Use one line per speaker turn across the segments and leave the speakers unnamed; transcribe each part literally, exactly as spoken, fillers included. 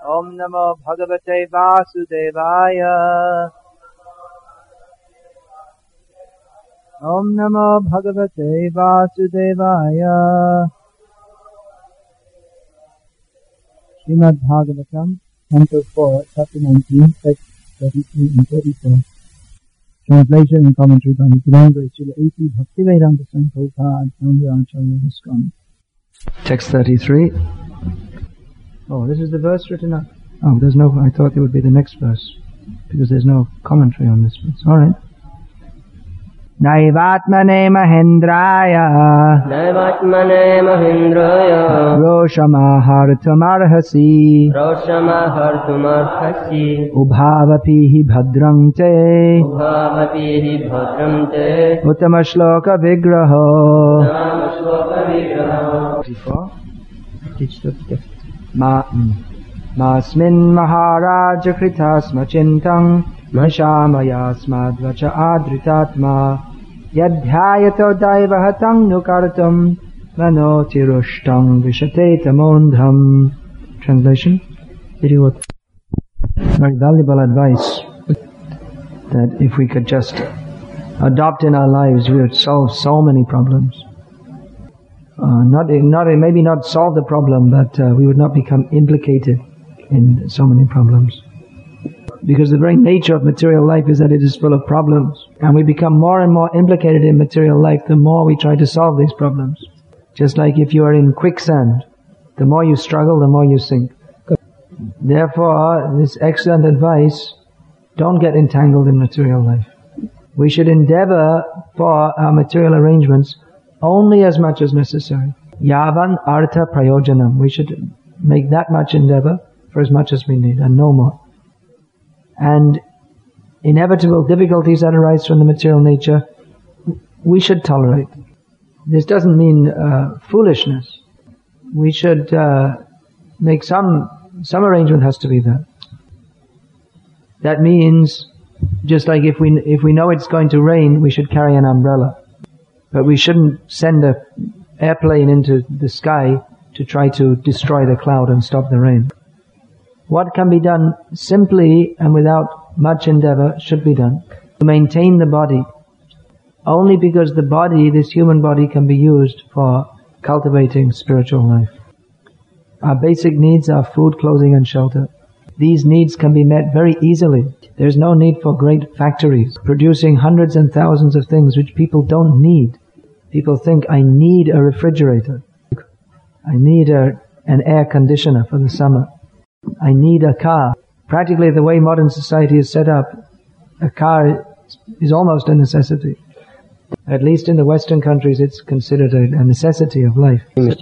Om Namo Bhagavate Vasudevaya. Om Namo Bhagavate Vasudevaya. Srimad Bhagavatam, Canto four, Chapter nineteen, Text thirty-three and thirty-four. Translation and commentary by His Divine Grace Srila A P Bhaktivedanta Swami Prabhupada, founder Acharya ISKCON. Text thirty-three. Oh, this is the verse written up. Oh, there's no, I thought it would be the next verse, because there's no commentary on this verse. Alright. Naivatmane Mahendraya
Naivatmane Mahendraya
Roshamahartumarhasi
Roshamahartumarhasi
Ubhavapihi Bhadrangte
Ubhavapihi Bhadrangte
Uttamashloka Vigraho
Uttamashloka Vigraho
thirty-four. Teach the gift. Ma Masmin Maharaja Kritasma Chintang Mashamayasmad Vacha Adritatma Yadhyayato Daivahatang Nukartam Manotirushtang Vishate Tamondham. Translation. Very valuable advice that if we could just adopt in our lives, we would solve so many problems. Uh, not, not, maybe not solve the problem, but uh, we would not become implicated in so many problems. Because the very nature of material life is that it is full of problems. And we become more and more implicated in material life the more we try to solve these problems. Just like if you are in quicksand, the more you struggle, the more you sink. Therefore, this excellent advice, don't get entangled in material life. We should endeavor for our material arrangements only as much as necessary. Yavan artha prayojanam. We should make that much endeavor for as much as we need, and no more. And inevitable difficulties that arise from the material nature, we should tolerate. This doesn't mean uh, foolishness. We should uh, make some, some arrangement has to be there. That means, just like if we, if we know it's going to rain, we should carry an umbrella. But we shouldn't send an airplane into the sky to try to destroy the cloud and stop the rain. What can be done simply and without much endeavor should be done. To maintain the body. Only because the body, this human body, can be used for cultivating spiritual life. Our basic needs are food, clothing and shelter. These needs can be met very easily. There's no need for great factories producing hundreds and thousands of things which people don't need. People think, I need a refrigerator. I need a, an air conditioner for the summer. I need a car. Practically the way modern society is set up, a car is almost a necessity. At least in the Western countries it's considered a, a necessity of life.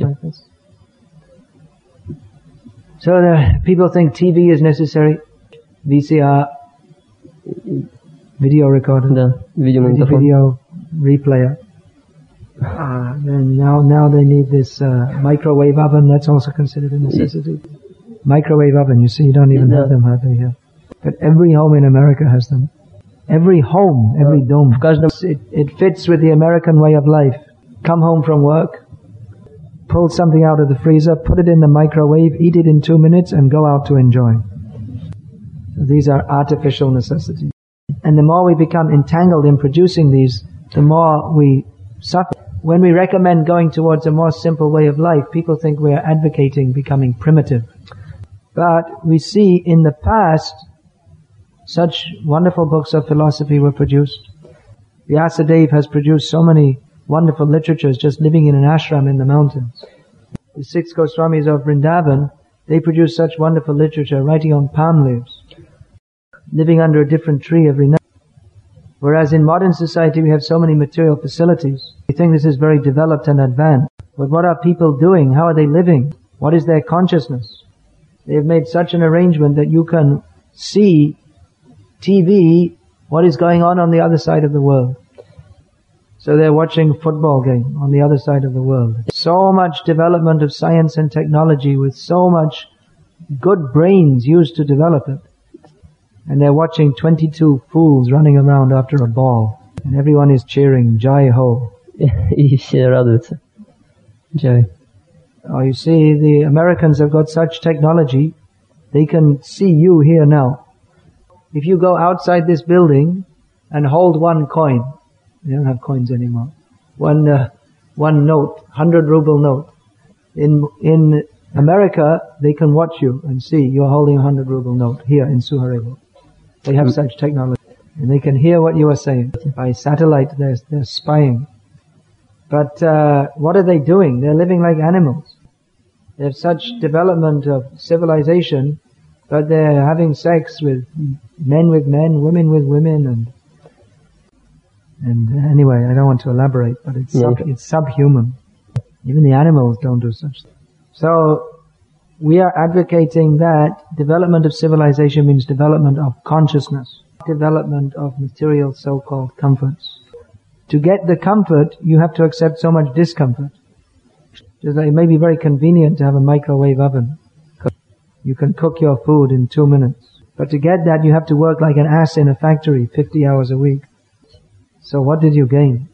So the people think T V is necessary, V C R, video recorder,
Да, видеомагнитофон.
video replayer. Uh, then now, now they need this uh, microwave oven. That's also considered a necessity. Microwave oven. You see, you don't even
Да.
have them hardly here. But every home in America has them. Every home, every dome.
В каждом
It, it fits with the American way of life. Come home from work, pull something out of the freezer, put it in the microwave, eat it in two minutes, and go out to enjoy. These are artificial necessities. And the more we become entangled in producing these, the more we suffer. When we recommend going towards a more simple way of life, people think we are advocating becoming primitive. But we see in the past, such wonderful books of philosophy were produced. Vyasadeva has produced so many wonderful literatures just living in an ashram in the mountains. The six Goswamis of Vrindavan, they produced such wonderful literature writing on palm leaves, living under a different tree every night. Whereas in modern society we have so many material facilities. We think this is very developed and advanced. But what are people doing? How are they living? What is their consciousness? They have made such an arrangement that you can see T V, what is going on on the other side of the world. So they're watching a football game on the other side of the world. So much development of science and technology with so much good brains used to develop it. And they're watching twenty-two fools running around after a ball. And everyone is cheering, Jai Ho.
И все радуются. Jai.
Oh, you see, the Americans have got such technology, They can see you here now. If you go outside this building and hold one coin, they don't have coins anymore, one uh, one note, hundred ruble note. In in America, they can watch you and see you're holding a hundred ruble note here in Suharevo. They have such technology. And they can hear what you are saying. By satellite, they're, they're spying. But uh, what are they doing? They're living like animals. They have such development of civilization, but they're having sex with men with men, women with women, and and anyway, I don't want to elaborate, but it's sub, it's subhuman. Even the animals don't do such things. So we are advocating that development of civilization means development of consciousness, development of material so-called comforts. To get the comfort, you have to accept so much discomfort. Just like it may be very convenient to have a microwave oven. You can cook your food in two minutes. But to get that, you have to work like an ass in a factory, fifty hours a week. So what did you gain?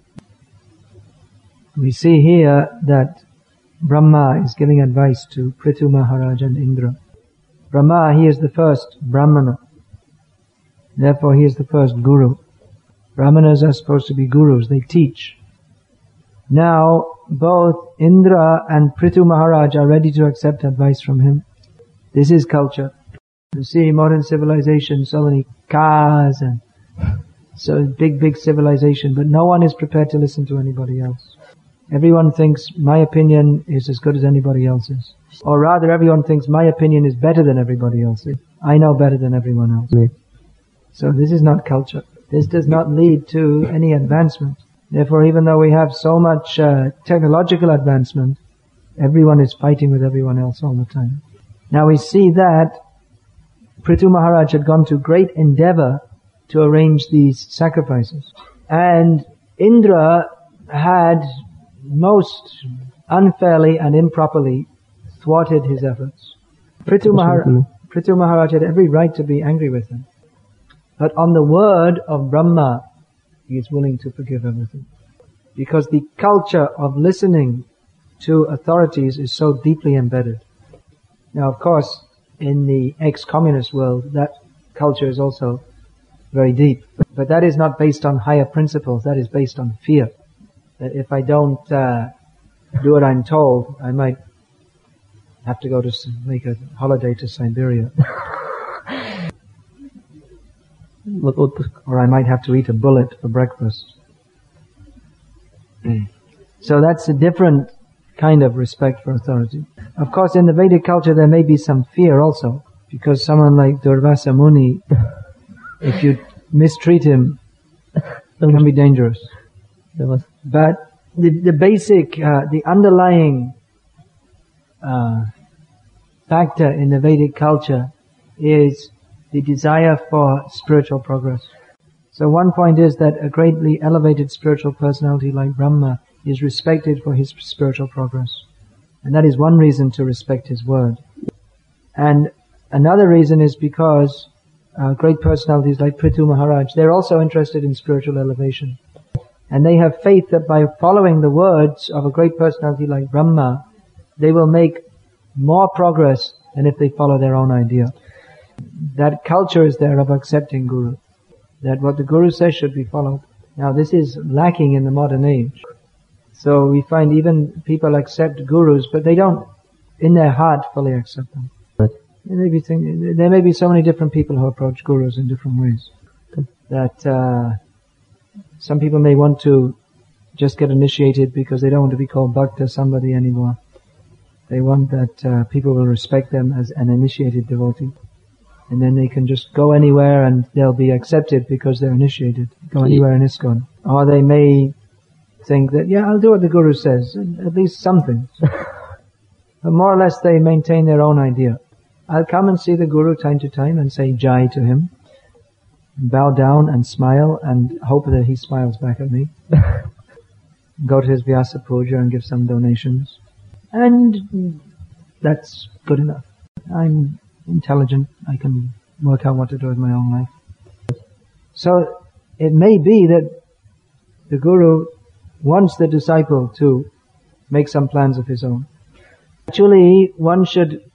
We see here that Brahma is giving advice to Prithu Maharaj and Indra. Brahma, he is the first Brahmana. Therefore, he is the first guru. Brahmanas are supposed to be gurus. They teach. Now, both Indra and Prithu Maharaj are ready to accept advice from him. This is culture. You see modern civilization, so many cars and so big, big civilization, but no one is prepared to listen to anybody else. Everyone thinks my opinion is as good as anybody else's. Or rather, everyone thinks my opinion is better than everybody else's. I know better than everyone else.
Yeah.
So this is not culture. This does not lead to any advancement. Therefore, even though we have so much uh, technological advancement, everyone is fighting with everyone else all the time. Now we see that Prithu Maharaj had gone to great endeavor to arrange these sacrifices. And Indra had most unfairly and improperly thwarted his efforts. Prithu Maharaj, Prithu Maharaj had every right to be angry with him. But on the word of Brahma, he is willing to forgive everything. Because the culture of listening to authorities is so deeply embedded. Now, of course, in the ex-communist world, that culture is also very deep. But that is not based on higher principles. That is based on fear. That if I don't uh, do what I'm told, I might have to go to make a holiday to Siberia. Or I might have to eat a bullet for breakfast. So that's a different kind of respect for authority. Of course, in the Vedic culture there may be some fear also, because someone like Durvasa Muni, if you mistreat him, it can be dangerous. But the, the basic, uh, the underlying uh, factor in the Vedic culture is the desire for spiritual progress. So one point is that a greatly elevated spiritual personality like Brahma is respected for his spiritual progress. And that is one reason to respect his word. And another reason is because uh, great personalities like Prithu Maharaj, they're also interested in spiritual elevation. And they have faith that by following the words of a great personality like Brahma, they will make more progress than if they follow their own idea. That culture is there of accepting Guru. That what the Guru says should be followed. Now this is lacking in the modern age. So we find even people accept Gurus, but they don't, in their heart, fully accept them. But there may be, thing, there may be so many different people who approach Gurus in different ways. That uh, some people may want to just get initiated because they don't want to be called Bhakta somebody anymore. They want that uh, people will respect them as an initiated devotee. And then they can just go anywhere and they'll be accepted because they're initiated. Go anywhere in ISKCON. Or they may think that, yeah, I'll do what the Guru says. At least something. But more or less they maintain their own idea. I'll come and see the Guru time to time and say Jai to him. Bow down and smile and hope that he smiles back at me. Go to his Vyasa Puja and give some donations. And that's good enough. I'm intelligent. I can work out what to do with my own life. So it may be that the Guru wants the disciple to make some plans of his own. Actually, one should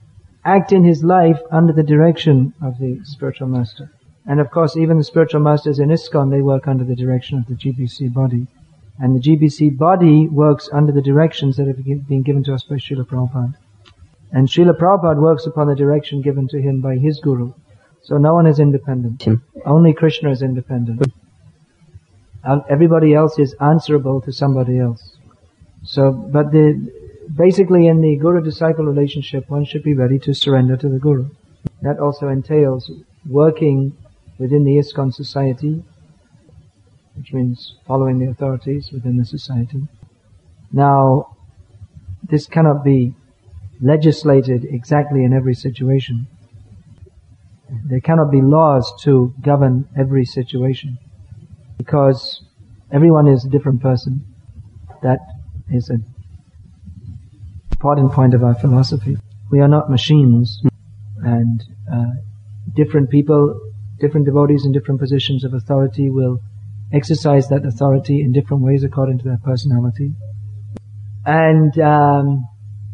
act in his life under the direction of the spiritual master. And of course, even the spiritual masters in ISKCON, they work under the direction of the G B C body. And the G B C body works under the directions that have been given to us by Srila Prabhupada. And Srila Prabhupada works upon the direction given to him by his guru. So no one is independent. Only Krishna is independent. Everybody else is answerable to somebody else. So, but the, basically in the guru-disciple relationship, one should be ready to surrender to the guru. That also entails working within the ISKCON society, which means following the authorities within the society. Now, this cannot be legislated exactly in every situation. There cannot be laws to govern every situation, because everyone is a different person. That is an important point of our philosophy. We are not machines, and uh, different people, different devotees in different positions of authority will exercise that authority in different ways according to their personality. And um,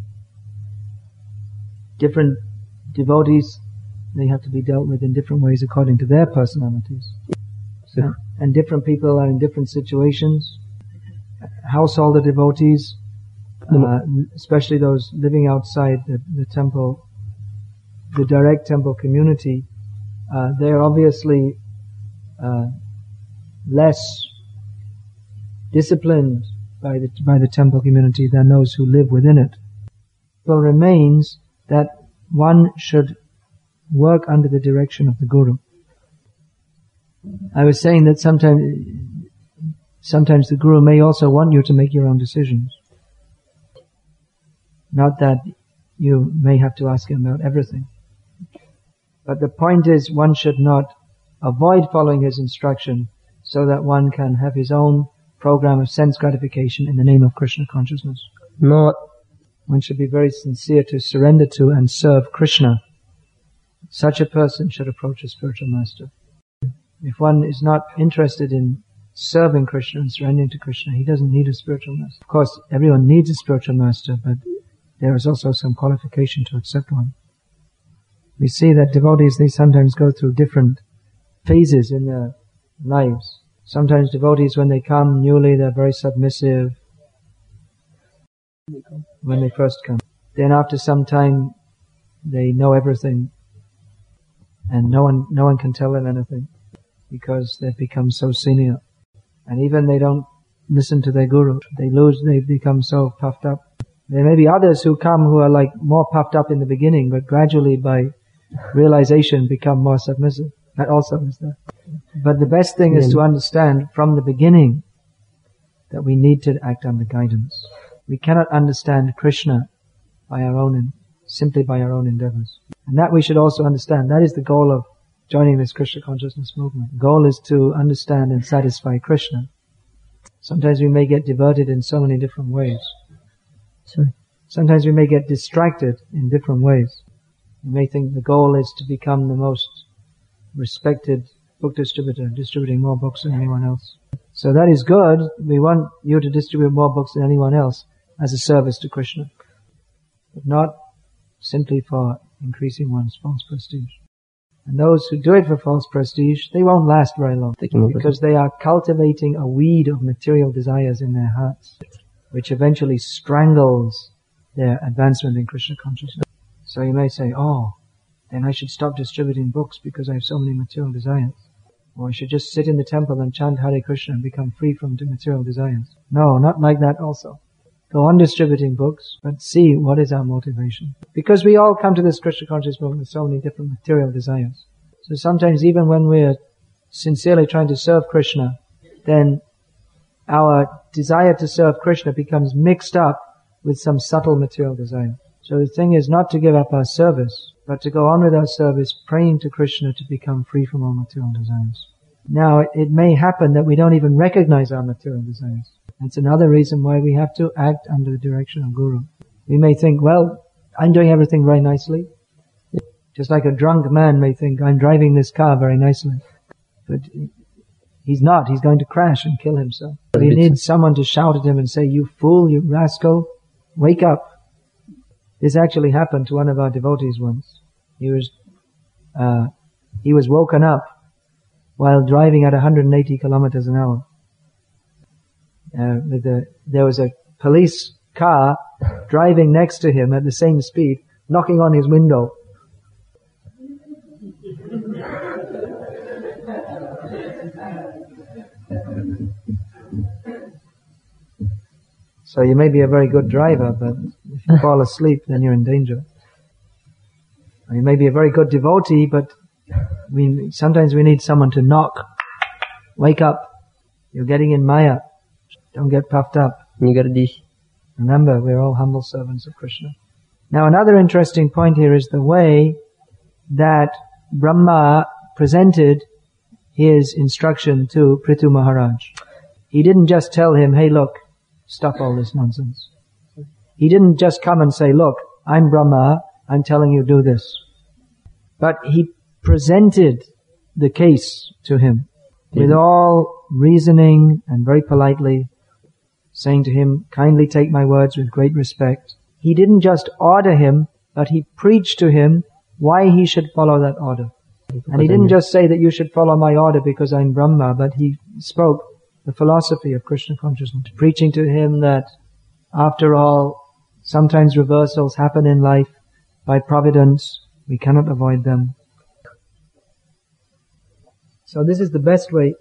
different devotees, they have to be dealt with in different ways according to their personalities. So, and, and different people are in different situations. Householder devotees, uh, especially those living outside the, the temple, the direct temple community, uh, they are obviously uh, less disciplined by the by the temple community than those who live within it. Well, remains that one should work under the direction of the guru. I was saying that sometimes sometimes the guru may also want you to make your own decisions. Not that you may have to ask him about everything. But the point is, one should not avoid following his instruction so that one can have his own program of sense gratification in the name of Krishna consciousness.
No.
One should be very sincere to surrender to and serve Krishna. Such a person should approach a spiritual master. If one is not interested in serving Krishna and surrendering to Krishna, he doesn't need a spiritual master. Of course, everyone needs a spiritual master, but there is also some qualification to accept one. We see that devotees, they sometimes go through different phases in their lives. Sometimes devotees, when they come newly, they're very submissive when they first come. Then after some time, they know everything, and no one, no one can tell them anything, because they've become so senior. And even they don't listen to their guru. They lose, they become so puffed up. There may be others who come who are like more puffed up in the beginning, but gradually by realization become more submissive. That also is there. But the best thing is to understand from the beginning that we need to act under guidance. We cannot understand Krishna by our own, simply by our own endeavors. And that we should also understand. That is the goal of joining this Krishna consciousness movement. The goal is to understand and satisfy Krishna. Sometimes we may get diverted in so many different ways. Sorry. Sometimes we may get distracted in different ways. We may think the goal is to become the most respected book distributor, distributing more books than anyone else. So that is good. We want you to distribute more books than anyone else as a service to Krishna, but not simply for increasing one's false prestige. And those who do it for false prestige, they won't last very long, because they are cultivating a weed of material desires in their hearts, which eventually strangles their advancement in Krishna consciousness. So you may say, oh, then I should stop distributing books because I have so many material desires. Or I should just sit in the temple and chant Hare Krishna and become free from material desires. No, not like that also. Go on distributing books, but see what is our motivation. Because we all come to this Krishna consciousness movement with so many different material desires. So sometimes even when we're sincerely trying to serve Krishna, then our desire to serve Krishna becomes mixed up with some subtle material desire. So the thing is not to give up our service, but to go on with our service, praying to Krishna to become free from all material desires. Now, it may happen that we don't even recognize our material desires. That's another reason why we have to act under the direction of Guru. We may think, well, I'm doing everything very nicely. Just like a drunk man may think, I'm driving this car very nicely. But he's not. He's going to crash and kill himself. He needs someone to shout at him and say, you fool, you rascal, wake up. This actually happened to one of our devotees once. He was, uh, he was woken up while driving at one hundred eighty kilometers an hour. Uh, with the, there was a police car driving next to him at the same speed, knocking on his window. So you may be a very good driver, but if you fall asleep, then you're in danger. Or you may be a very good devotee, but we, sometimes we need someone to knock. Wake up. You're getting in Maya. Don't get puffed up.
Не гордись.
Remember, we're all humble servants of Krishna. Now another interesting point here is the way that Brahma presented his instruction to Prithu Maharaj. He didn't just tell him, hey look, stop all this nonsense. He didn't just come and say, look, I'm Brahma, I'm telling you do this. But he presented the case to him with all reasoning and very politely, saying to him, kindly take my words with great respect. He didn't just order him, but he preached to him why he should follow that order. And he didn't just say that you should follow my order because I'm Brahma, but he spoke the philosophy of Krishna consciousness, preaching to him that after all, sometimes reversals happen in life by providence. We cannot avoid them. So this is the best way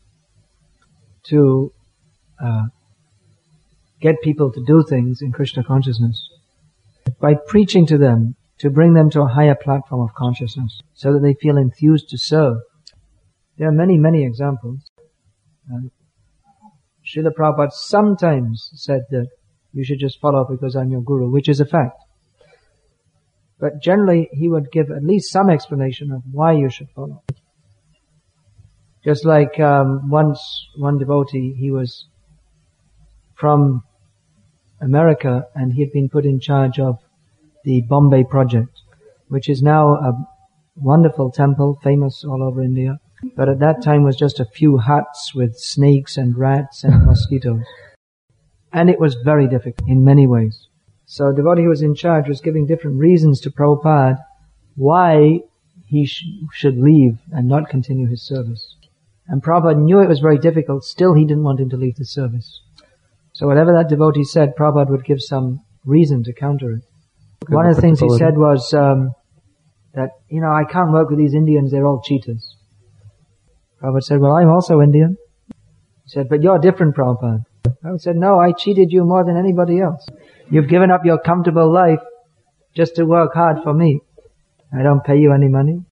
to uh, get people to do things in Krishna consciousness. By preaching to them, to bring them to a higher platform of consciousness, so that they feel enthused to serve. There are many, many examples. Uh, Srila Prabhupada sometimes said that you should just follow because I'm your guru, which is a fact. But generally, he would give at least some explanation of why you should follow. Just like um, once one devotee, he was from America and he had been put in charge of the Bombay project, which is now a wonderful temple, famous all over India. But at that time was just a few huts with snakes and rats and mosquitoes. And it was very difficult in many ways. So the devotee who was in charge was giving different reasons to Prabhupada why he sh- should leave and not continue his service. And Prabhupada knew it was very difficult, still he didn't want him to leave the service. So whatever that devotee said, Prabhupada would give some reason to counter it. One of the things he said was um, that, you know, I can't work with these Indians, they're all cheaters. Prabhupada said, well, I'm also Indian. He said, but you're different, Prabhupada. Prabhupada said, no, I cheated you more than anybody else. You've given up your comfortable life just to work hard for me. I don't pay you any money.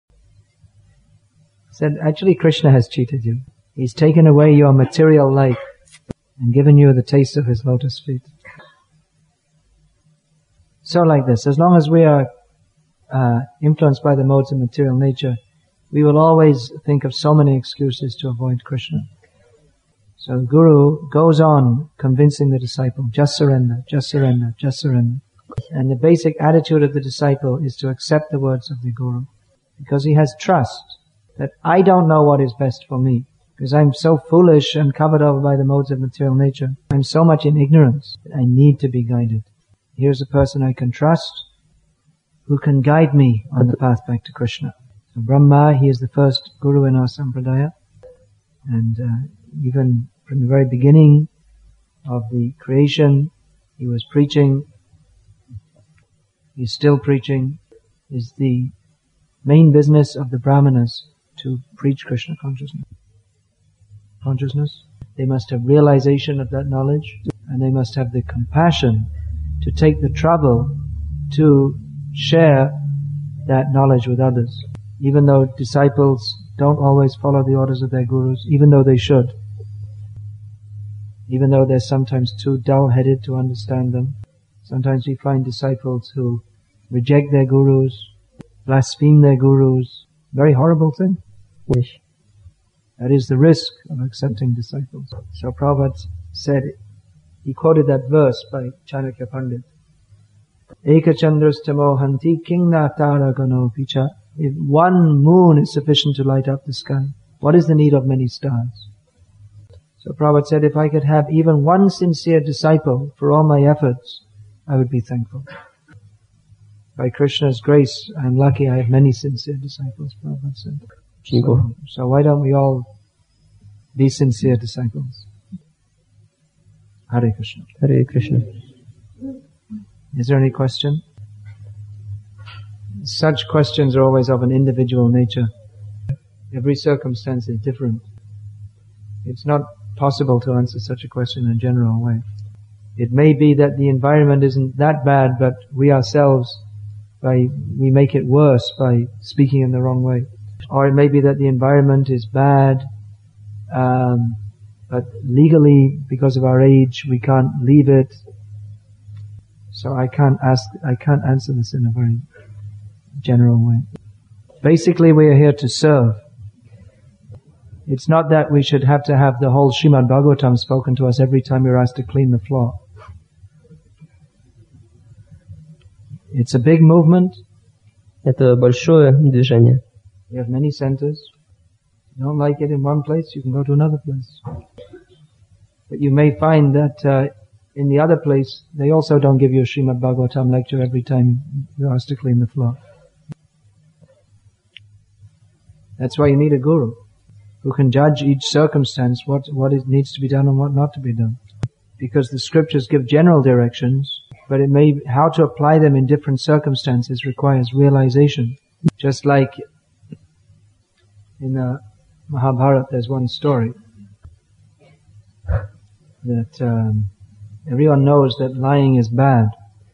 He said, actually Krishna has cheated you. He's taken away your material life and given you the taste of his lotus feet. So like this, as long as we are uh, influenced by the modes of material nature, we will always think of so many excuses to avoid Krishna. So the Guru goes on convincing the disciple, just surrender, just surrender, just surrender. And the basic attitude of the disciple is to accept the words of the Guru, because he has trust that I don't know what is best for me, because I'm so foolish and covered over by the modes of material nature. I'm so much in ignorance that I need to be guided. Here's a person I can trust who can guide me on the path back to Krishna. So Brahma, he is the first Guru in our Sampradaya. And uh, even from the very beginning of the creation, he was preaching. He's still preaching. Is the main business of the Brahmanas to preach Krishna consciousness. Consciousness. They must have realization of that knowledge, and they must have the compassion to take the trouble to share that knowledge with others. Even though disciples don't always follow the orders of their gurus, even though they should. Even though they're sometimes too dull-headed to understand them. Sometimes we find disciples who reject their gurus, blaspheme their gurus. Very horrible thing.
Wish.
That is the risk of accepting disciples. So Prabhupada said, he quoted that verse by Chanakya Pandit. Eka chandrastamo hanti kingna tara gano picha. If one moon is sufficient to light up the sky, what is the need of many stars? So Prabhupada said, if I could have even one sincere disciple for all my efforts, I would be thankful. By Krishna's grace, I'm lucky I have many sincere disciples, Prabhupada said. So, so why don't we all be sincere disciples? Hare Krishna.
Hare Krishna.
Is there any question? Such questions are always of an individual nature. Every circumstance is different. It's not possible to answer such a question in a general way. It may be that the environment isn't that bad, but we ourselves, by we make it worse by speaking in the wrong way. Or it may be that the environment is bad, um, but legally, because of our age, we can't leave it. So I can't ask, I can't answer this in a very general way. Basically, we are here to serve. It's not that we should have to have the whole Srimad Bhagavatam spoken to us every time we're asked to clean the floor. It's a big movement.
Это большое движение.
We have many centers. You don't like it in one place, you can go to another place. But you may find that uh, in the other place, they also don't give you a Srimad Bhagavatam lecture every time you're asked to clean the floor. That's why you need a guru who can judge each circumstance, what, what is, needs to be done and what not to be done. Because the scriptures give general directions, but it may, how to apply them in different circumstances requires realization. Just like in the Mahabharata, there's one story that um, everyone knows that lying is bad.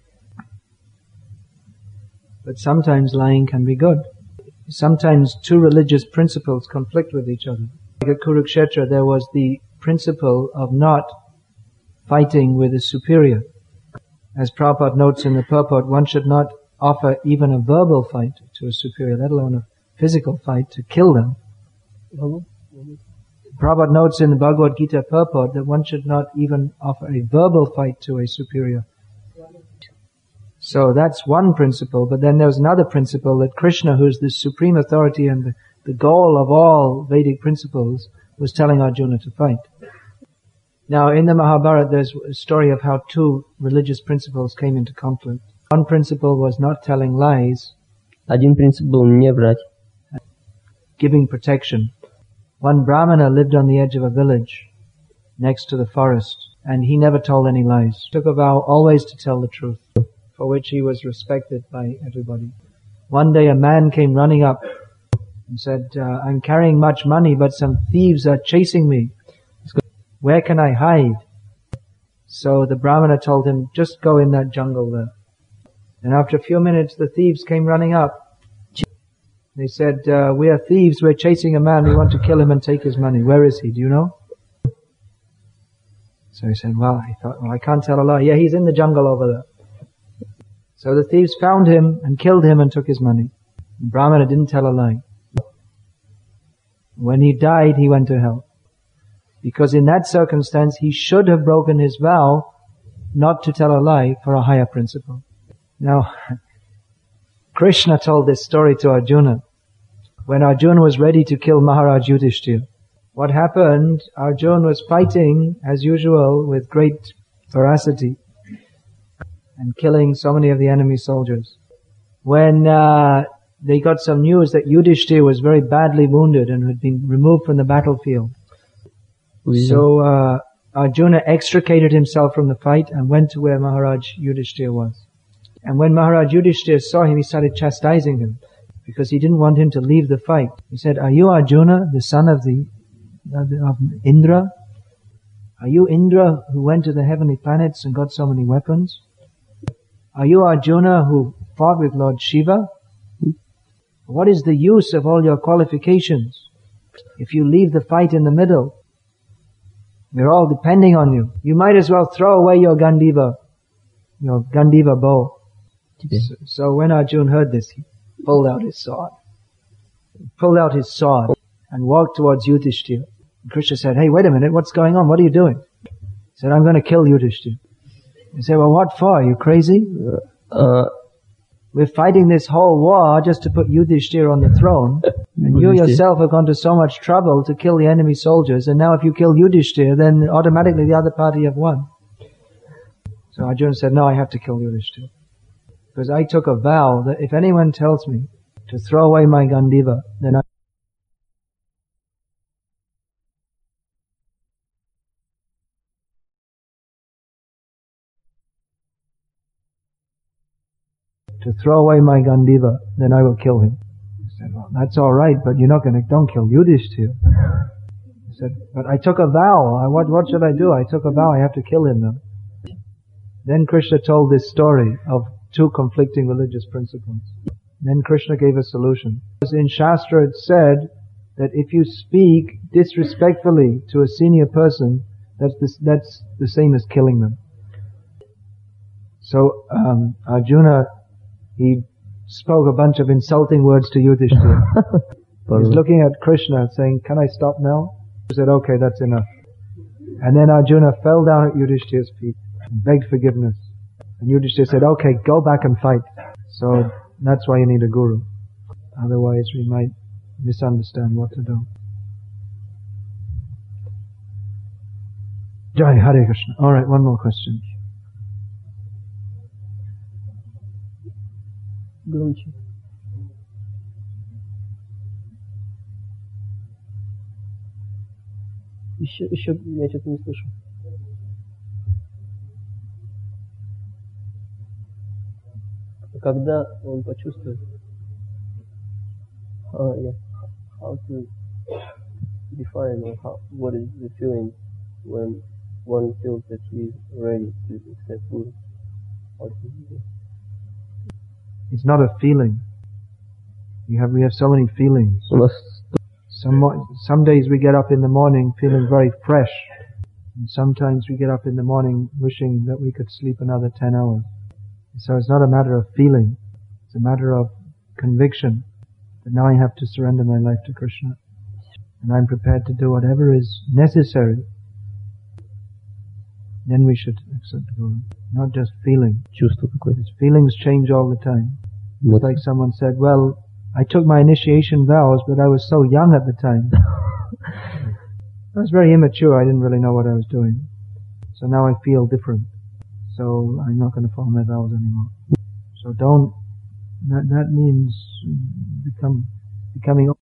But sometimes lying can be good. Sometimes two religious principles conflict with each other. Like at Kurukshetra, there was the principle of not fighting with a superior. As Prabhupada notes in the purport, one should not offer even a verbal fight to a superior, let alone a physical fight to kill them. Prabhupada notes in the Bhagavad Gita purport that one should not even offer a verbal fight to a superior. So that's one principle, but then there's another principle that Krishna, who is the supreme authority and the, the goal of all Vedic principles, was telling Arjuna to fight. Now in the Mahabharata there's a story of how two religious principles came into conflict. One principle was not telling lies.
Один принцип был не врать.
Giving protection. One Brahmana lived on the edge of a village next to the forest, and he never told any lies. He took a vow always to tell the truth, for which he was respected by everybody. One day a man came running up and said, uh, I'm carrying much money, but some thieves are chasing me. Where can I hide? So the Brahmana told him, just go in that jungle there. And after a few minutes, the thieves came running up. They said, uh, we are thieves, we're chasing a man, we want to kill him and take his money. Where is he? Do you know? So he said, well, I thought, well, I can't tell a lie. Yeah, he's in the jungle over there. So the thieves found him and killed him and took his money. The Brahmana didn't tell a lie. When he died, he went to hell. Because in that circumstance, he should have broken his vow not to tell a lie for a higher principle. Now, Krishna told this story to Arjuna. When Arjuna was ready to kill Maharaj Yudhishthira, what happened? Arjuna was fighting, as usual, with great veracity and killing so many of the enemy soldiers. When uh, they got some news that Yudhishthira was very badly wounded and had been removed from the battlefield, so uh, Arjuna extricated himself from the fight and went to where Maharaj Yudhishthira was. And when Maharaj Yudhishthira saw him, he started chastising him because he didn't want him to leave the fight. He said, are you Arjuna, the son of the of Indra? Are you Indra who went to the heavenly planets and got so many weapons? Are you Arjuna who fought with Lord Shiva? What is the use of all your qualifications if you leave the fight in the middle? We're all depending on you. You might as well throw away your Gandiva, your Gandiva bow. So, so when Arjuna heard this, he pulled out his sword. He pulled out his sword and walked towards Yudhishthira. And Krishna said, hey, wait a minute, what's going on? What are you doing? He said, I'm going to kill Yudhishthira. He said, well, what for? Are you crazy? Uh, We're fighting this whole war just to put Yudhishthira on the throne. And you yourself have gone to so much trouble to kill the enemy soldiers. And now if you kill Yudhishthira, then automatically the other party have won. So Arjuna said, no, I have to kill Yudhishthira. Because I took a vow that if anyone tells me to throw away my Gandiva, then I to throw away my Gandiva, then I will kill him. He said, well, that's all right, but you're not going to, don't kill Yudhishthira. He said, but I took a vow. I, what, what should I do? I took a vow. I have to kill him now. Then Krishna told this story of two conflicting religious principles. Then Krishna gave a solution. In Shastra it said that if you speak disrespectfully to a senior person, that's the, that's the same as killing them. So um, Arjuna, he spoke a bunch of insulting words to Yudhishthira. He's looking at Krishna saying, can I stop now? He said, okay, that's enough. And then Arjuna fell down at Yudhishthira's feet and begged forgiveness. And Yudhishthira said, okay, go back and fight. So that's why you need a guru. Otherwise we might misunderstand what to do. Jai Hare Krishna. Alright, one more question.
Громче. Еще, еще, я что-то не слышу. Когда он почувствует, uh, yeah, how to define or how, what is the feeling when one feels that he is ready to accept Guru? How to do it?
It's not a feeling. You have, we have so many feelings. Some, some days we get up in the morning feeling very fresh. And sometimes we get up in the morning wishing that we could sleep another ten hours. So it's not a matter of feeling. It's a matter of conviction that now I have to surrender my life to Krishna. And I'm prepared to do whatever is necessary. Then we should accept Guru. Not just feeling.
Чувство какое-то.
Feelings change all the time. It's like someone said, well, I took my initiation vows, but I was so young at the time. I was very immature. I didn't really know what I was doing. So now I feel different. So I'm not going to follow my vows anymore. So don't, that, that means become, becoming